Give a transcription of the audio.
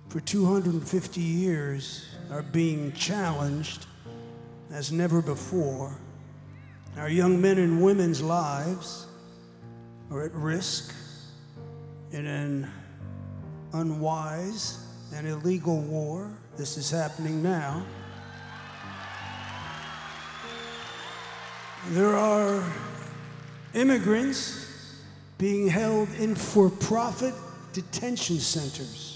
for 250 years are being challenged as never before. Our young men and women's lives are at risk in an unwise and illegal war. This is happening now. There are immigrants being held in for-profit detention centers.